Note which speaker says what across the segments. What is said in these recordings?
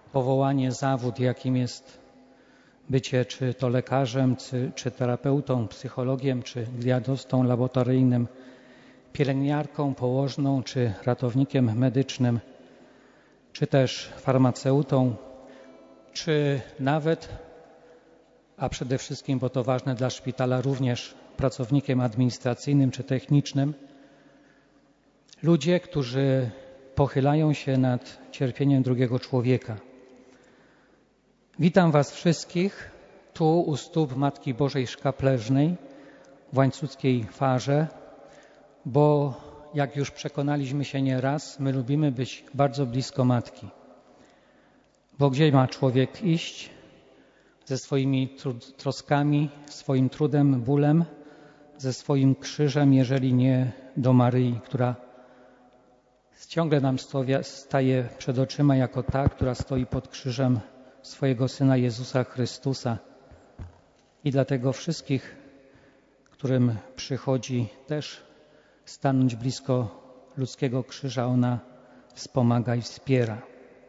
Speaker 1: powołanie, zawód, jakim jest bycie czy to lekarzem, czy terapeutą, psychologiem, czy diagnostą laboratoryjnym, pielęgniarką, położną, czy ratownikiem medycznym, czy też farmaceutą, czy nawet, a przede wszystkim, bo to ważne dla szpitala, również pracownikiem administracyjnym czy technicznym. Ludzie, którzy pochylają się nad cierpieniem drugiego człowieka. Witam Was wszystkich tu u stóp Matki Bożej Szkapleżnej w Łańcuckiej Farze, bo jak już przekonaliśmy się nieraz, my lubimy być bardzo blisko Matki. Bo gdzie ma człowiek iść ze swoimi troskami, swoim trudem, bólem, ze swoim krzyżem, jeżeli nie do Maryi, która ciągle nam staje przed oczyma jako ta, która stoi pod krzyżem swojego Syna Jezusa Chrystusa. I dlatego wszystkich, którym przychodzi też stanąć blisko ludzkiego krzyża, ona wspomaga i wspiera.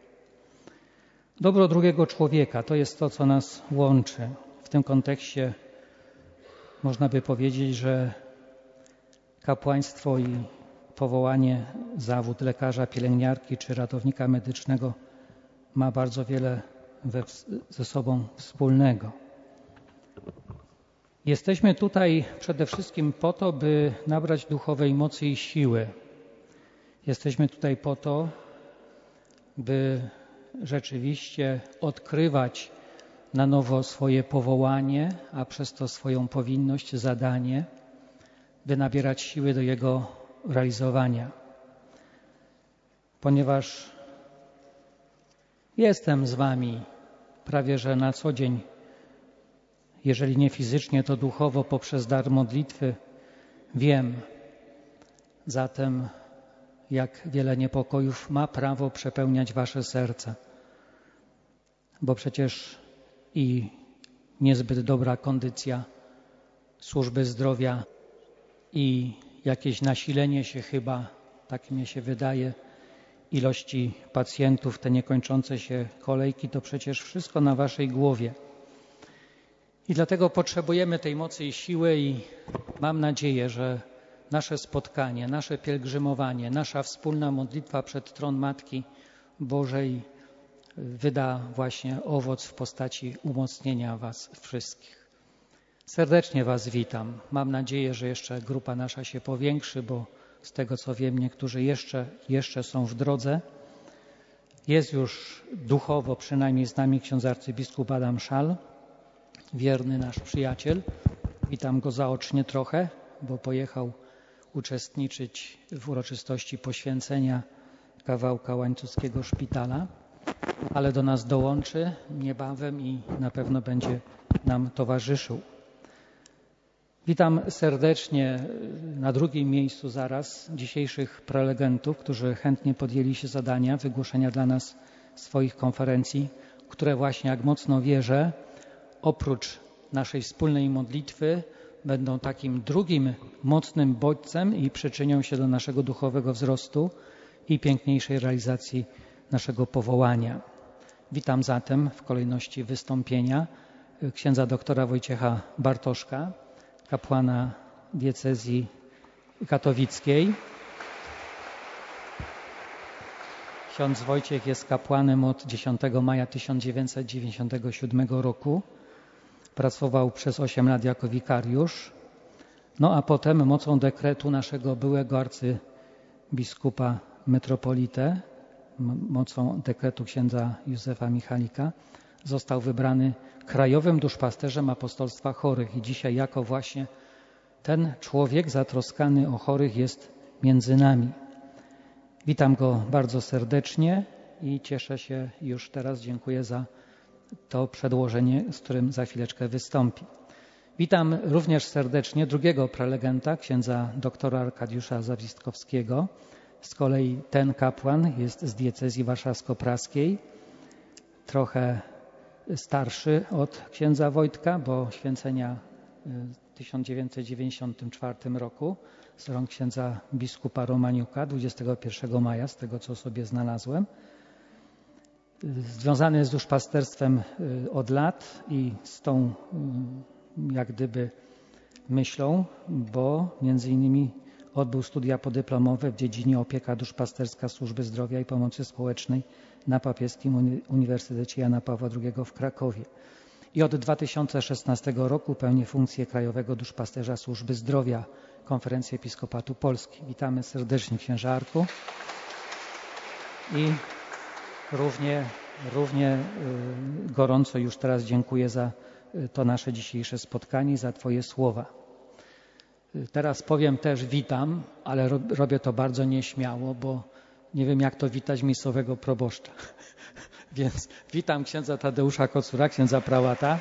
Speaker 1: Dobro drugiego człowieka to jest to, co nas łączy. W tym kontekście można by powiedzieć, że kapłaństwo i powołanie, zawód lekarza, pielęgniarki czy ratownika medycznego ma bardzo wiele ze sobą wspólnego. Jesteśmy tutaj przede wszystkim po to, by nabrać duchowej mocy i siły. Jesteśmy tutaj po to, by rzeczywiście odkrywać na nowo swoje powołanie, a przez to swoją powinność, zadanie, by nabierać siły do jego realizowania. Ponieważ jestem z Wami prawie że na co dzień, jeżeli nie fizycznie, to duchowo poprzez dar modlitwy, wiem zatem, jak wiele niepokojów ma prawo przepełniać Wasze serca. Bo przecież i niezbyt dobra kondycja służby zdrowia i jakieś nasilenie się chyba, tak mi się wydaje, ilości pacjentów, te niekończące się kolejki, to przecież wszystko na Waszej głowie. I dlatego potrzebujemy tej mocy i siły i mam nadzieję, że nasze spotkanie, nasze pielgrzymowanie, nasza wspólna modlitwa przed tron Matki Bożej wyda właśnie owoc w postaci umocnienia Was wszystkich. Serdecznie Was witam. Mam nadzieję, że jeszcze grupa nasza się powiększy, bo z tego co wiem, niektórzy jeszcze są w drodze. Jest już duchowo przynajmniej z nami ksiądz arcybiskup Adam Szal, wierny nasz przyjaciel. Witam go zaocznie trochę, bo pojechał uczestniczyć w uroczystości poświęcenia kawałka łańcuckiego szpitala, ale do nas dołączy niebawem i na pewno będzie nam towarzyszył. Witam serdecznie na drugim miejscu zaraz dzisiejszych prelegentów, którzy chętnie podjęli się zadania wygłoszenia dla nas swoich konferencji, które właśnie, jak mocno wierzę, oprócz naszej wspólnej modlitwy będą takim drugim mocnym bodźcem i przyczynią się do naszego duchowego wzrostu i piękniejszej realizacji naszego powołania. Witam zatem w kolejności wystąpienia księdza doktora Wojciecha Bartoszka, kapłana diecezji katowickiej. Ksiądz Wojciech jest kapłanem od 10 maja 1997 roku. Pracował przez 8 lat jako wikariusz. No a potem mocą dekretu naszego byłego arcybiskupa metropolitę, mocą dekretu księdza Józefa Michalika, został wybrany krajowym duszpasterzem apostolstwa chorych i dzisiaj jako właśnie ten człowiek zatroskany o chorych jest między nami. Witam go bardzo serdecznie i cieszę się już teraz, dziękuję za to przedłożenie, z którym za chwileczkę wystąpi. Witam również serdecznie drugiego prelegenta, księdza doktora Arkadiusza Zawistkowskiego. Z kolei ten kapłan jest z diecezji warszawsko-praskiej, trochę starszy od księdza Wojtka, bo święcenia w 1994 roku z rąk księdza biskupa Romaniuka 21 maja, z tego co sobie znalazłem. Związany z duszpasterstwem od lat i z tą jak gdyby myślą, bo między innymi odbył studia podyplomowe w dziedzinie opieka duszpasterska służby zdrowia i pomocy społecznej na Papieskim Uniwersytecie Jana Pawła II w Krakowie. I od 2016 roku pełni funkcję Krajowego Duszpasterza Służby Zdrowia Konferencji Episkopatu Polski. Witamy serdecznie, księże Arku. I równie gorąco już teraz dziękuję za to nasze dzisiejsze spotkanie i za Twoje słowa. Teraz powiem też witam, ale robię to bardzo nieśmiało, bo nie wiem, jak to witać miejscowego proboszcza. Więc witam księdza Tadeusza Kocura, księdza prałata.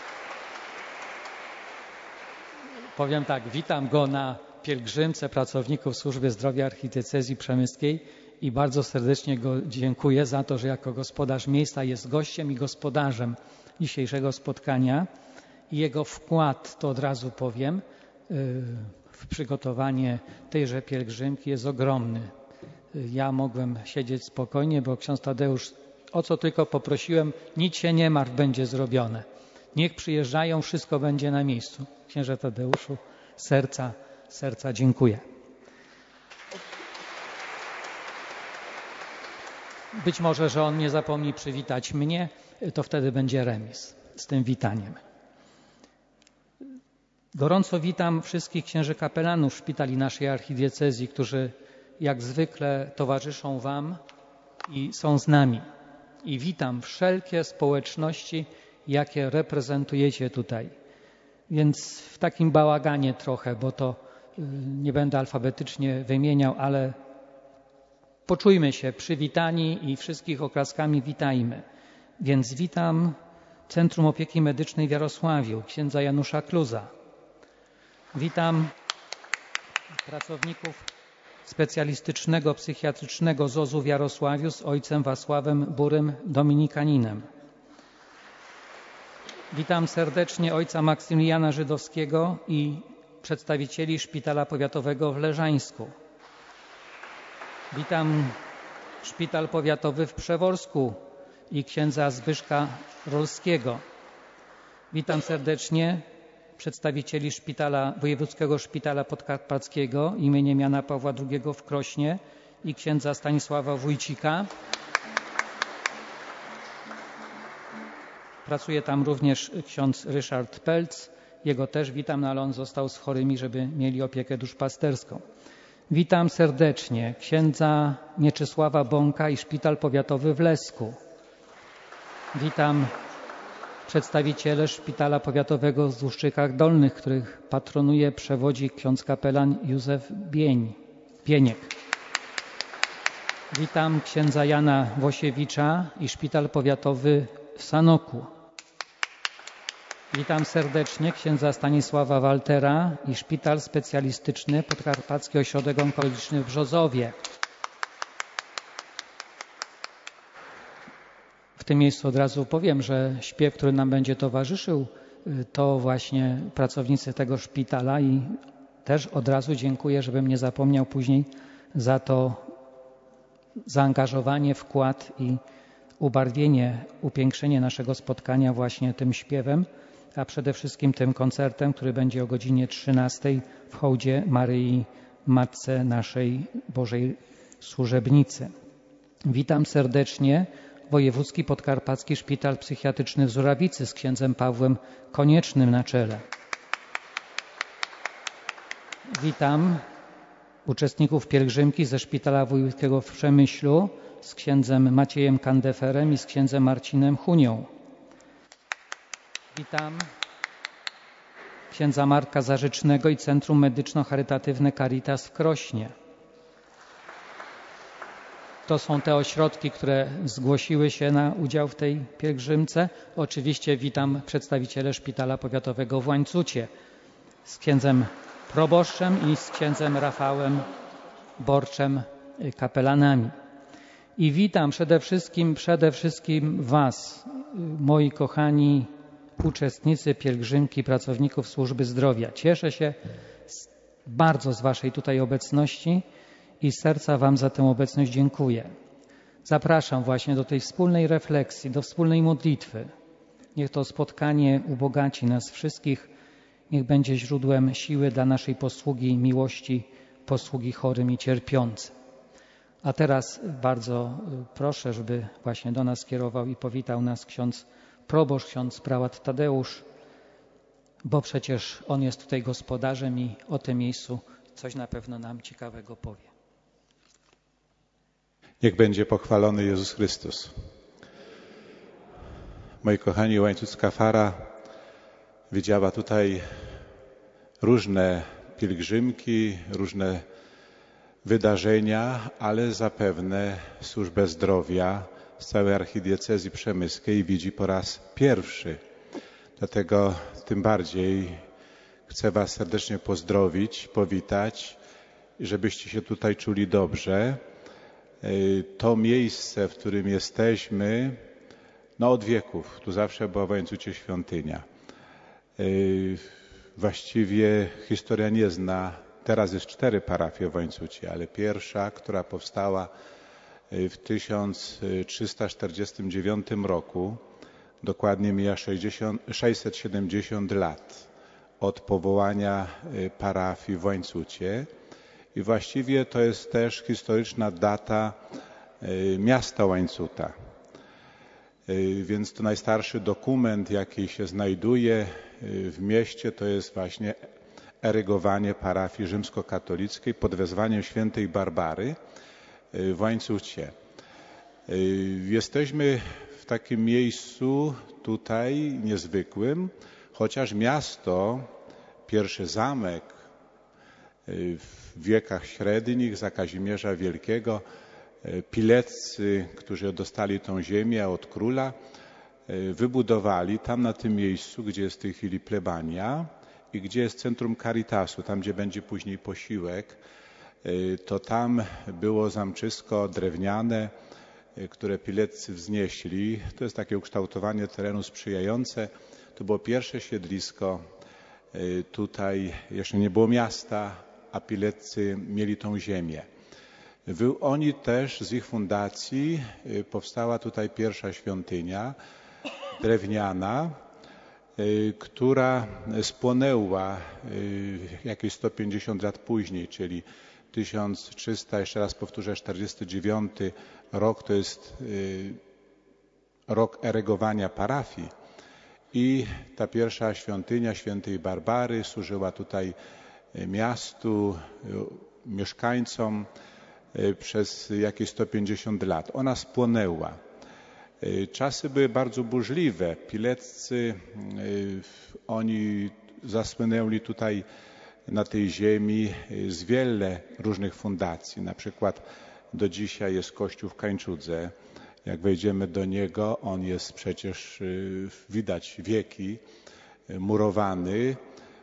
Speaker 1: Powiem tak, witam go na pielgrzymce pracowników Służby Zdrowia Archidiecezji Przemyskiej i bardzo serdecznie go dziękuję za to, że jako gospodarz miejsca jest gościem i gospodarzem dzisiejszego spotkania. I jego wkład, to od razu powiem, w przygotowanie tejże pielgrzymki jest ogromny. Ja mogłem siedzieć spokojnie, bo ksiądz Tadeusz, o co tylko poprosiłem, nic się nie martw, będzie zrobione. Niech przyjeżdżają, wszystko będzie na miejscu. Księże Tadeuszu, serca dziękuję. Być może, że on nie zapomni przywitać mnie, to wtedy będzie remis z tym witaniem. Gorąco witam wszystkich księży kapelanów szpitali naszej archidiecezji, którzy jak zwykle towarzyszą Wam i są z nami. I witam wszelkie społeczności, jakie reprezentujecie tutaj. Więc w takim bałaganie trochę, bo to nie będę alfabetycznie wymieniał, ale poczujmy się przywitani i wszystkich oklaskami witajmy. Więc witam Centrum Opieki Medycznej w Jarosławiu, księdza Janusza Kluza. Witam pracowników specjalistycznego, psychiatrycznego ZOZ-u w Jarosławiu z ojcem Wacławem Burym, dominikaninem. Witam serdecznie ojca Maksymiliana Żydowskiego i przedstawicieli Szpitala Powiatowego w Leżańsku. Witam Szpital Powiatowy w Przeworsku i księdza Zbyszka Rolskiego. Witam serdecznie przedstawicieli Wojewódzkiego Szpitala Podkarpackiego imieniem Jana Pawła II w Krośnie i księdza Stanisława Wójcika. Pracuje tam również ksiądz Ryszard Pelc. Jego też witam, ale on został z chorymi, żeby mieli opiekę duszpasterską. Witam serdecznie księdza Mieczysława Bąka i Szpital Powiatowy w Lesku. Witam przedstawiciele Szpitala Powiatowego w Złuszczykach Dolnych, których patronuje, przewodzi ksiądz kapelan Józef Bieniek. Witam księdza Jana Wosiewicza i Szpital Powiatowy w Sanoku. Witam serdecznie księdza Stanisława Waltera i Szpital Specjalistyczny Podkarpacki Ośrodek Onkologiczny w Brzozowie. W tym miejscu od razu powiem, że śpiew, który nam będzie towarzyszył, to właśnie pracownicy tego szpitala i też od razu dziękuję, żebym nie zapomniał później za to zaangażowanie, wkład i ubarwienie, upiększenie naszego spotkania właśnie tym śpiewem, a przede wszystkim tym koncertem, który będzie o godzinie 13 w hołdzie Maryi Matce naszej Bożej Służebnicy. Witam serdecznie Wojewódzki Podkarpacki Szpital Psychiatryczny w Żurawicy z księdzem Pawłem Koniecznym na czele. Witam uczestników pielgrzymki ze Szpitala Wojewódzkiego w Przemyślu z księdzem Maciejem Kandeferem i z księdzem Marcinem Hunią. Witam księdza Marka Zarzecznego i Centrum Medyczno-Charytatywne Caritas w Krośnie. To są te ośrodki, które zgłosiły się na udział w tej pielgrzymce. Oczywiście witam przedstawiciele Szpitala Powiatowego w Łańcucie z księdzem proboszczem i z księdzem Rafałem Borczem, kapelanami. I witam przede wszystkim Was, moi kochani uczestnicy pielgrzymki pracowników służby zdrowia. Cieszę się bardzo z Waszej tutaj obecności i z serca Wam za tę obecność dziękuję. Zapraszam właśnie do tej wspólnej refleksji, do wspólnej modlitwy. Niech to spotkanie ubogaci nas wszystkich, niech będzie źródłem siły dla naszej posługi i miłości, posługi chorym i cierpiącym. A teraz bardzo proszę, żeby właśnie do nas skierował i powitał nas ksiądz proboszcz, ksiądz prałat Tadeusz, bo przecież on jest tutaj gospodarzem i o tym miejscu coś na pewno nam ciekawego powie.
Speaker 2: Niech będzie pochwalony Jezus Chrystus. Moi kochani, łańcucka fara widziała tutaj różne pielgrzymki, różne wydarzenia, ale zapewne służbę zdrowia z całej archidiecezji przemyskiej widzi po raz pierwszy. Dlatego tym bardziej chcę Was serdecznie pozdrowić, powitać, żebyście się tutaj czuli dobrze. To miejsce, w którym jesteśmy, od wieków, tu zawsze była w Łańcucie świątynia. Właściwie historia nie zna, teraz jest 4 parafie w Łańcucie, ale pierwsza, która powstała w 1349 roku, dokładnie mija 670 lat od powołania parafii w Łańcucie i właściwie to jest też historyczna data miasta Łańcuta. Więc to najstarszy dokument, jaki się znajduje w mieście, to jest właśnie erygowanie parafii rzymskokatolickiej pod wezwaniem świętej Barbary w Łańcucie. Jesteśmy w takim miejscu tutaj niezwykłym, chociaż miasto, pierwszy zamek w wiekach średnich za Kazimierza Wielkiego, Pileccy, którzy dostali tą ziemię od króla, wybudowali tam na tym miejscu, gdzie jest w tej chwili plebania i gdzie jest centrum Caritasu, tam gdzie będzie później posiłek, to tam było zamczysko drewniane, które Pileccy wznieśli. To jest takie ukształtowanie terenu sprzyjające. To było pierwsze siedlisko. Tutaj jeszcze nie było miasta, a Pileccy mieli tą ziemię. Oni też, z ich fundacji powstała tutaj pierwsza świątynia drewniana, która spłonęła jakieś 150 lat później, czyli 1300, jeszcze raz powtórzę, 49 rok to jest rok erygowania parafii i ta pierwsza świątynia świętej Barbary służyła tutaj miastu, mieszkańcom przez jakieś 150 lat. Ona spłonęła. Czasy były bardzo burzliwe. Pileccy, oni zasłynęli tutaj na tej ziemi z wiele różnych fundacji. Na przykład do dzisiaj jest kościół w Kańczudze. Jak wejdziemy do niego, on jest przecież, widać wieki, murowany.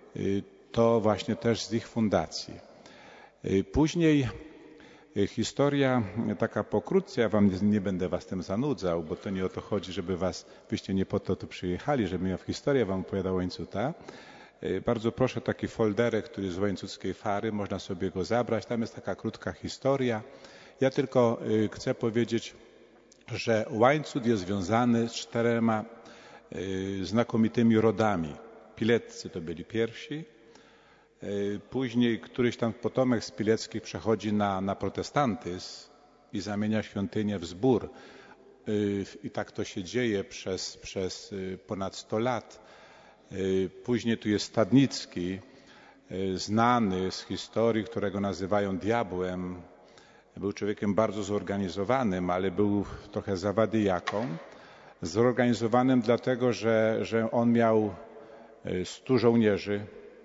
Speaker 2: To właśnie też z ich fundacji. Później historia taka pokrótce, ja nie będę was tym zanudzał, bo to nie o to chodzi, żeby byście nie po to tu przyjechali, żebym ja w historię wam opowiadał Łańcuta. Bardzo proszę, taki folderek, który jest z łańcuckiej fary, można sobie go zabrać, tam jest taka krótka historia. Ja tylko chcę powiedzieć, że Łańcut jest związany z 4 znakomitymi rodami. Pileccy to byli pierwsi, później któryś tam potomek z Pileckich przechodzi na protestantyzm i zamienia świątynię w zbór. I tak to się dzieje przez ponad 100 lat. Później tu jest Stadnicki, znany z historii, którego nazywają diabłem. Był człowiekiem bardzo zorganizowanym, ale był trochę zawadyjaką. Zorganizowanym dlatego, że on miał 100 żołnierzy,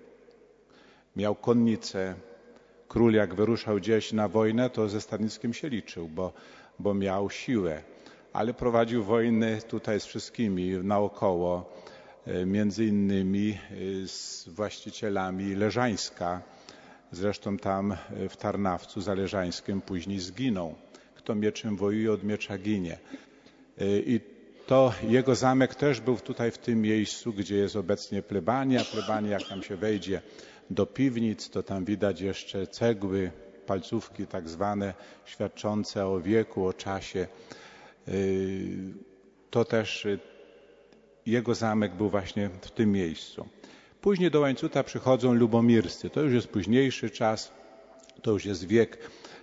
Speaker 2: miał konnicę. Król jak wyruszał gdzieś na wojnę, to ze Stadnickim się liczył, bo miał siłę. Ale prowadził wojny tutaj z wszystkimi naokoło, między innymi z właścicielami Leżańska. Zresztą tam w Tarnawcu za Leżańskiem później zginął. Kto mieczem wojuje, od miecza ginie. I to jego zamek też był tutaj w tym miejscu, gdzie jest obecnie plebania. Plebania, jak tam się wejdzie do piwnic, to tam widać jeszcze cegły palcówki tak zwane, świadczące o wieku, o czasie. To też jego zamek był właśnie w tym miejscu. Później do Łańcuta przychodzą lubomirscy. To już jest późniejszy czas, to już jest wiek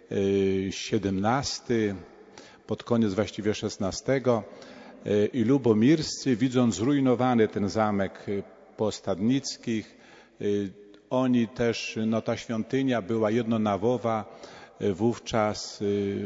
Speaker 2: XVII, pod koniec właściwie XVI. I lubomirscy, widząc zrujnowany ten zamek po Ostadnickich, oni też, ta świątynia była jednonawowa, wówczas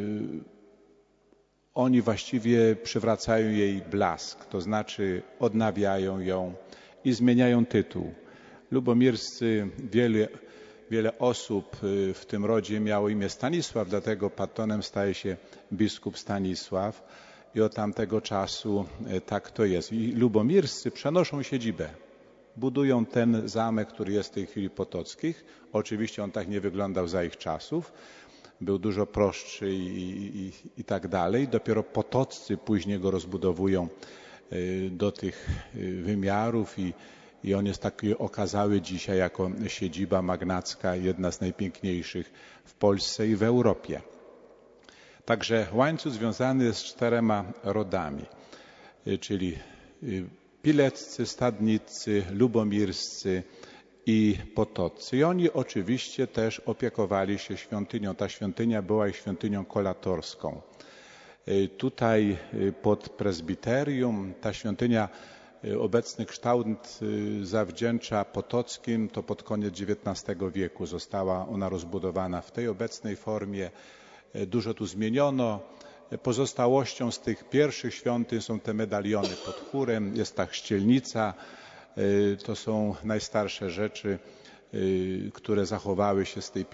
Speaker 2: oni właściwie przywracają jej blask, to znaczy odnawiają ją i zmieniają tytuł. Lubomirscy, wiele osób w tym rodzie miało imię Stanisław, dlatego patronem staje się biskup Stanisław i od tamtego czasu tak to jest. I lubomirscy przenoszą siedzibę. Budują ten zamek, który jest w tej chwili Potockich. Oczywiście on tak nie wyglądał za ich czasów. Był dużo prostszy i tak dalej. Dopiero Potoccy później go rozbudowują do tych wymiarów i on jest taki okazały dzisiaj jako siedziba magnacka, jedna z najpiękniejszych w Polsce i w Europie. Także Łańcut związany jest z 4 rodami, czyli Pileccy, Stadniccy, Lubomirscy i Potoccy. I oni oczywiście też opiekowali się świątynią. Ta świątynia była ich świątynią kolatorską. Tutaj pod prezbiterium ta świątynia obecny kształt zawdzięcza Potockim, to pod koniec XIX wieku została ona rozbudowana w tej obecnej formie. Dużo tu zmieniono. Pozostałością z tych pierwszych świątyń są te medaliony pod chórem, jest ta chrzcielnica. To są najstarsze rzeczy, które zachowały się z tej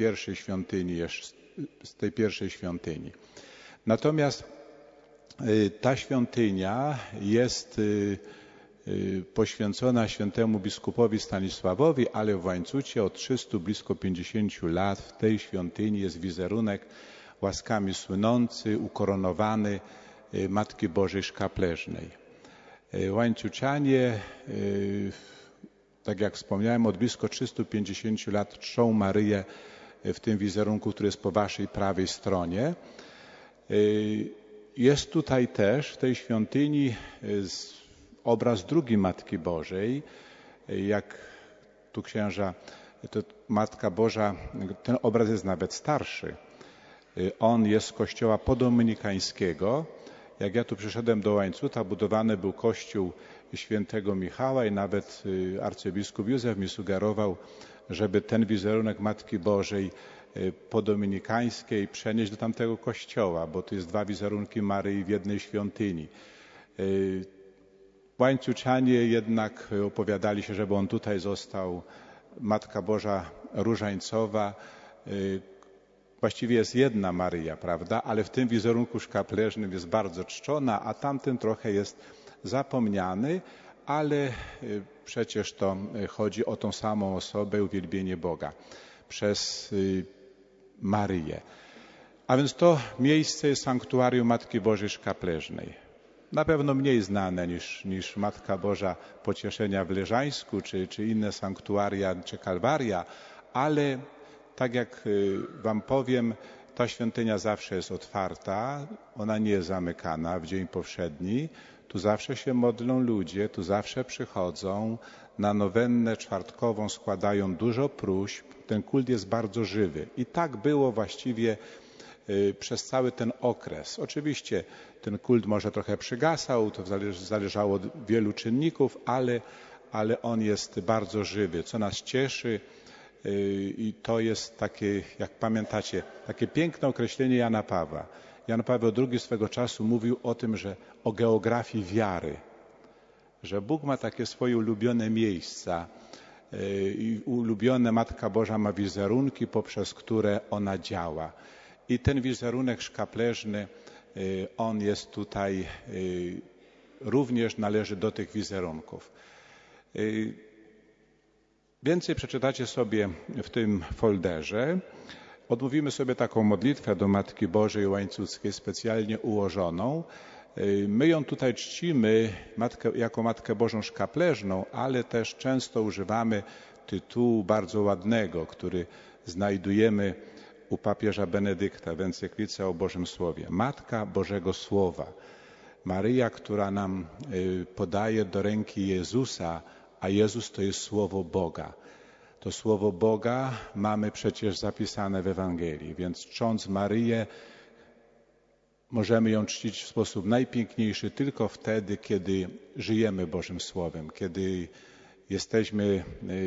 Speaker 2: pierwszej świątyni. Natomiast ta świątynia jest poświęcona świętemu biskupowi Stanisławowi, ale w Łańcucie od 300, blisko 50 lat w tej świątyni jest wizerunek łaskami słynący, ukoronowany Matki Bożej Szkapleżnej. Łańcucianie, tak jak wspomniałem, od blisko 350 lat czczą Maryję w tym wizerunku, który jest po waszej prawej stronie. Jest tutaj też w tej świątyni obraz drugi Matki Bożej. Jak tu księża, to Matka Boża, ten obraz jest nawet starszy. On jest z kościoła podominikańskiego. Jak ja tu przyszedłem do Łańcuta, budowany był kościół świętego Michała i nawet arcybiskup Józef mi sugerował, żeby ten wizerunek Matki Bożej podominikańskiej przenieść do tamtego kościoła, bo tu jest 2 wizerunki Maryi w jednej świątyni. Łańcucianie jednak opowiadali się, żeby on tutaj został. Matka Boża Różańcowa, właściwie jest jedna Maryja, prawda? Ale w tym wizerunku szkapleżnym jest bardzo czczona, a tamten trochę jest zapomniany, ale przecież to chodzi o tą samą osobę, uwielbienie Boga przez Maryję. A więc to miejsce jest sanktuarium Matki Bożej Szkapleżnej. Na pewno mniej znane niż Matka Boża Pocieszenia w Leżańsku, czy inne sanktuaria, czy Kalwaria, ale tak jak wam powiem, ta świątynia zawsze jest otwarta, ona nie jest zamykana w dzień powszedni. Tu zawsze się modlą ludzie, tu zawsze przychodzą, na nowennę czwartkową składają dużo próśb. Ten kult jest bardzo żywy. I tak było właściwie przez cały ten okres. Oczywiście ten kult może trochę przygasał, to zależało od wielu czynników, ale on jest bardzo żywy, co nas cieszy. I to jest takie, jak pamiętacie, takie piękne określenie Jana Pawła. Jan Paweł II swego czasu mówił o tym, że o geografii wiary, że Bóg ma takie swoje ulubione miejsca i ulubione Matka Boża ma wizerunki, poprzez które ona działa. I ten wizerunek szkapleżny, on jest tutaj, również należy do tych wizerunków. Więcej przeczytacie sobie w tym folderze. Odmówimy sobie taką modlitwę do Matki Bożej Łańcuckiej, specjalnie ułożoną. My ją tutaj czcimy jako Matkę Bożą Szkapleżną, ale też często używamy tytułu bardzo ładnego, który znajdujemy u papieża Benedykta w encyklice o Bożym Słowie. Matka Bożego Słowa. Maryja, która nam podaje do ręki Jezusa, a Jezus to jest Słowo Boga. To Słowo Boga mamy przecież zapisane w Ewangelii, więc czcząc Maryję, możemy ją czcić w sposób najpiękniejszy tylko wtedy, kiedy żyjemy Bożym Słowem, kiedy jesteśmy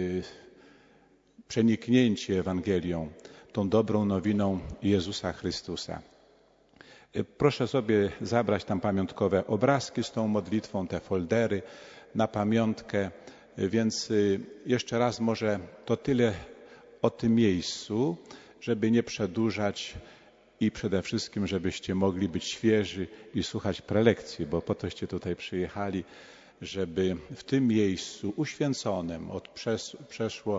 Speaker 2: przeniknięci Ewangelią, tą dobrą nowiną Jezusa Chrystusa. Proszę sobie zabrać tam pamiątkowe obrazki z tą modlitwą, te foldery na pamiątkę. Więc jeszcze raz może to tyle o tym miejscu, żeby nie przedłużać i przede wszystkim, żebyście mogli być świeży i słuchać prelekcji, bo po toście tutaj przyjechali, żeby w tym miejscu uświęconym od przeszło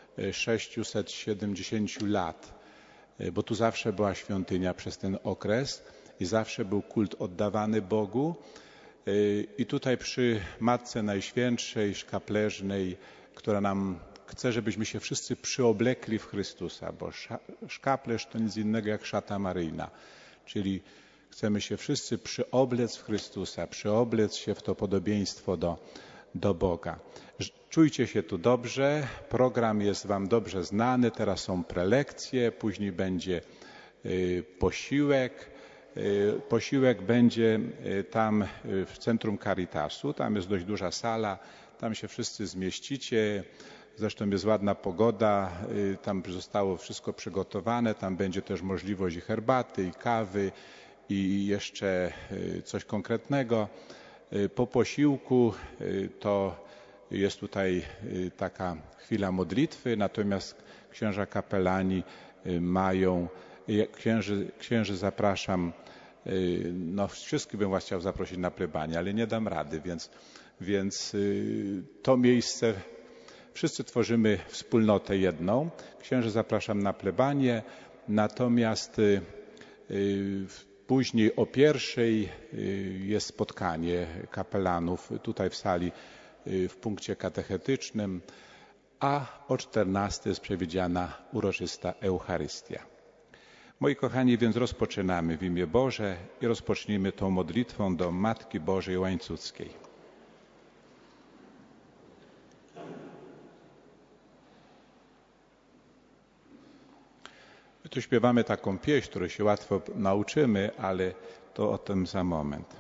Speaker 2: 670 lat, bo tu zawsze była świątynia przez ten okres i zawsze był kult oddawany Bogu. I tutaj przy Matce Najświętszej, Szkapleżnej, która nam chce, żebyśmy się wszyscy przyoblekli w Chrystusa, bo szkaplerz to nic innego jak szata maryjna, czyli chcemy się wszyscy przyoblec w Chrystusa, przyoblec się w to podobieństwo do Boga. Czujcie się tu dobrze, program jest wam dobrze znany, teraz są prelekcje, później będzie posiłek. Posiłek będzie tam w centrum Caritasu, tam jest dość duża sala, tam się wszyscy zmieścicie, zresztą jest ładna pogoda, tam zostało wszystko przygotowane, tam będzie też możliwość i herbaty, i kawy, i jeszcze coś konkretnego. Po posiłku to jest tutaj taka chwila modlitwy, natomiast księża kapelani mają, księży zapraszam, no wszystkich bym was chciał zaprosić na plebanię, ale nie dam rady, więc to miejsce, wszyscy tworzymy wspólnotę jedną. Księży zapraszam na plebanię, natomiast później o 1:00 jest spotkanie kapelanów tutaj w sali w punkcie katechetycznym, a o 14:00 jest przewidziana uroczysta Eucharystia. Moi kochani, więc rozpoczynamy w imię Boże i rozpocznijmy tą modlitwą do Matki Bożej Łańcuckiej. My tu śpiewamy taką pieśń, której się łatwo nauczymy, ale to o tym za moment.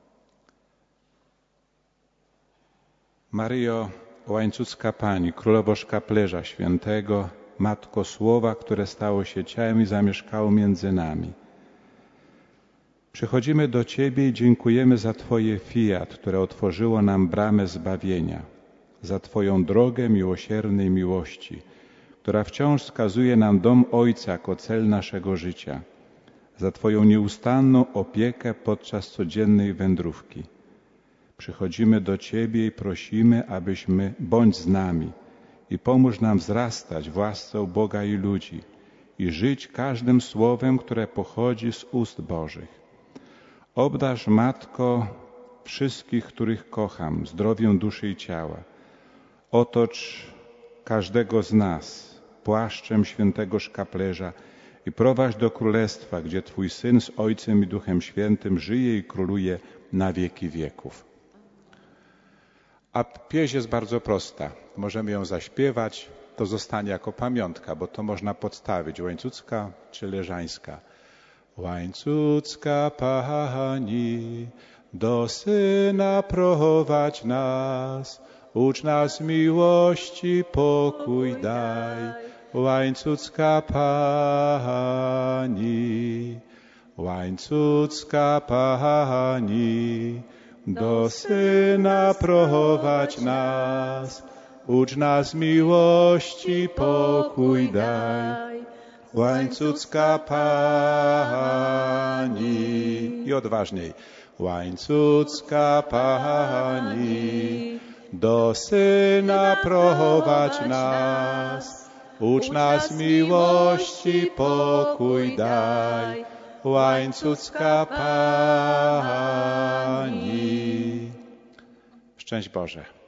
Speaker 2: Maryjo Łańcucka Pani, Królowo Szkaplerza Świętego, Matko Słowa, które stało się ciałem i zamieszkało między nami. Przychodzimy do Ciebie i dziękujemy za Twoje fiat, które otworzyło nam bramę zbawienia, za Twoją drogę miłosiernej miłości, która wciąż wskazuje nam dom Ojca jako cel naszego życia, za Twoją nieustanną opiekę podczas codziennej wędrówki. Przychodzimy do Ciebie i prosimy, abyśmy bądź z nami i pomóż nam wzrastać w łasce Boga i ludzi i żyć każdym słowem, które pochodzi z ust Bożych. Obdarz, Matko, wszystkich, których kocham, zdrowiem duszy i ciała. Otocz każdego z nas płaszczem świętego szkaplerza i prowadź do Królestwa, gdzie Twój Syn z Ojcem i Duchem Świętym żyje i króluje na wieki wieków. A pieśń jest bardzo prosta. Możemy ją zaśpiewać, to zostanie jako pamiątka, bo to można podstawić. Łańcucka czy leżańska. Łańcucka Pani, do Syna prowadź nas, ucz nas miłości, pokój daj. Łańcucka Pani, Łańcucka Pani, do Syna prowadź nas, ucz nas miłości, pokój daj. Łańcucka Pani. I odważniej. Łańcucka Pani, do Syna prowadź nas, ucz nas miłości, pokój daj. Łańcucka Pani. Szczęść Boże.